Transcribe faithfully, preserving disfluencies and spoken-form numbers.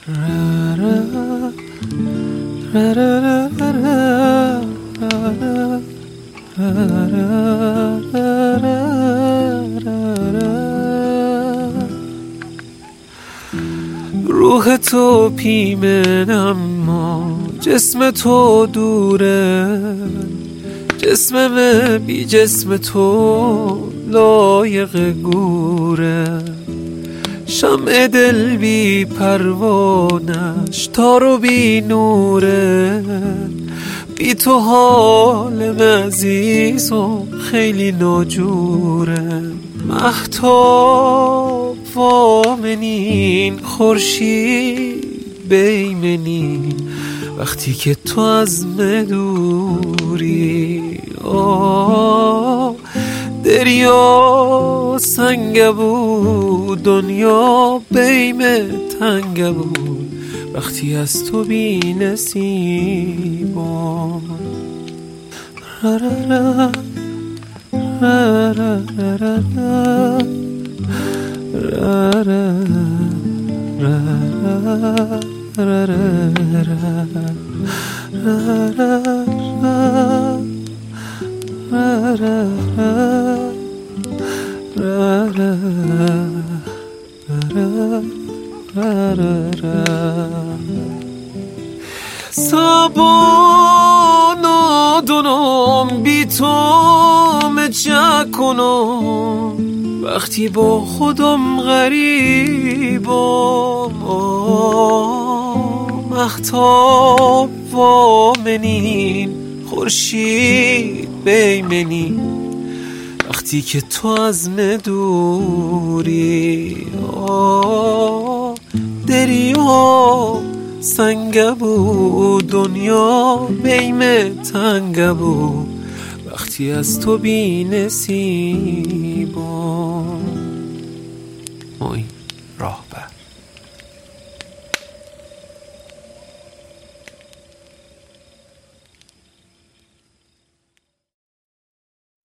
روح تو پیمن اما جسم تو دوره، جسمم بی جسم تو لایق گوره، شمع دل بی پروانش تارو بی نوره، بی تو حالم عزیز و خیلی ناجوره. مهتاب وامنین خورشید بیمنین وقتی که تو از مدوری. آه دریا سنگ بود دنیا بیم تنگ بود وقتی از تو بی نصیبم. را را را را را را را را سابانا دونم بی تو مچه کنم وقتی با خودم غریبم. مهتاب وامنین خورشید بیمنین وقتی که تو از مدوری. آه دریا سنگ بود دنیا بیم تنگ بود وقتی از تو بی نصیبم.